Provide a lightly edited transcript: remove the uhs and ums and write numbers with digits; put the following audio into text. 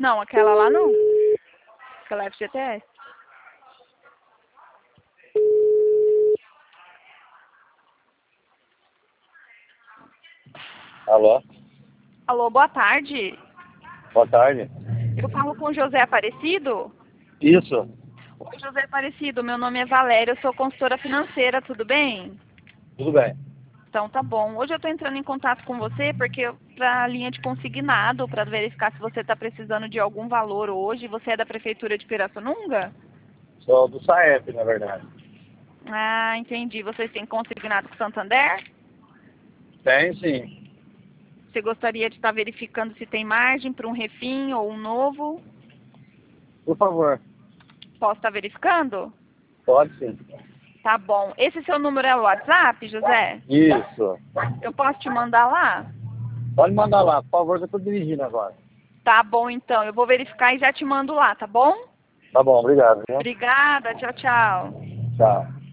Não, aquela lá não. Aquela FGTS. Alô? Alô, boa tarde. Boa tarde. Eu falo com o José Aparecido? Isso. Oi, José Aparecido, meu nome é Valéria, eu sou consultora financeira, tudo bem? Tudo bem. Então tá bom. Hoje eu estou entrando em contato com você porque para a linha de consignado, para verificar se você está precisando de algum valor hoje. Você é da Prefeitura de Pirassununga? Sou do SAEP, na verdade. Ah, entendi. Vocês têm consignado com o Santander? Tem sim. Você gostaria de estar verificando se tem margem para um refim ou um novo? Por favor. Posso estar verificando? Pode sim. Tá bom. Esse seu número é o WhatsApp, José? Isso. Eu posso te mandar lá? Pode mandar lá, por favor, que eu tô dirigindo agora. Tá bom, então. Eu vou verificar e já te mando lá, tá bom? Tá bom, obrigado, viu? Obrigada. Tchau, tchau. Tchau.